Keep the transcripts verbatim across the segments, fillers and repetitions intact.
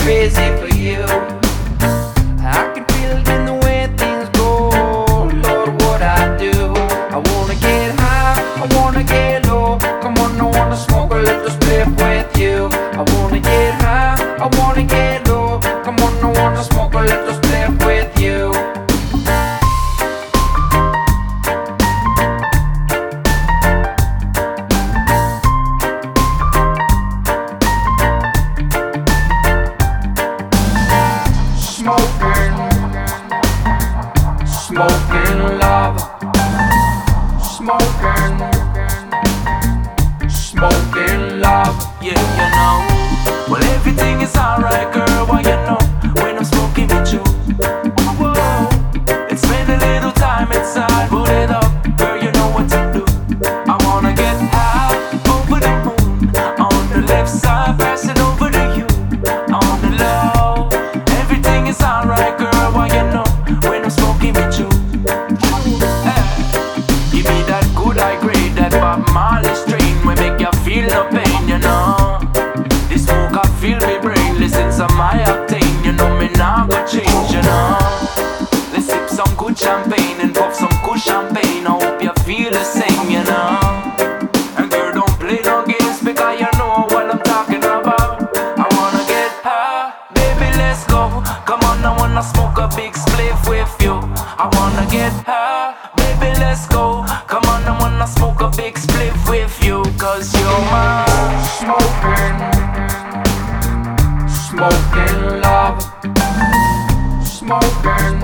crazy for you. I can feel it in the way things go. Lord, what I do. I wanna get high, I wanna get low. Come on, I wanna smoke a little spliff with you. I wanna get high, I wanna get low. Come on, I wanna smoke a little spliff with you. Smoking, smoking love. Smoking, smoking love. Yeah, you know. Well, everything is alright, girl. Why you know when I'm smoking with you? Whoa, let's spend a little time inside. Put it up, girl. You know what to do. I wanna get high over the moon. On the left side, pass it over to you. On the low, everything is alright, girl. Why you know when I'm smoking with you? Hey, give me that good high grade, that Bob Marley strain, we make you feel no pain, you know. This smoke I feel me brain, listen to my octane, you know me now go change, you know. Let's sip some good champagne and pop some good champagne. I hope you feel the same, you know. And girl, don't play no games because you know what I'm talking about. I wanna get high, baby, let's go. Come on, I wanna smoke a big spliff with you. I wanna get high, baby, let's go. Come on, I wanna smoke a big spliff with you. Cause you're my Smoking, smoking love. Smoking,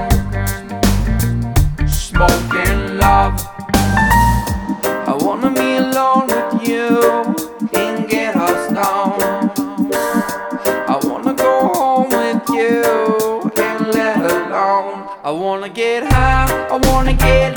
smoking love. I wanna be alone with you and get us down. I wanna go home with you and let alone. I wanna get high, I wanna get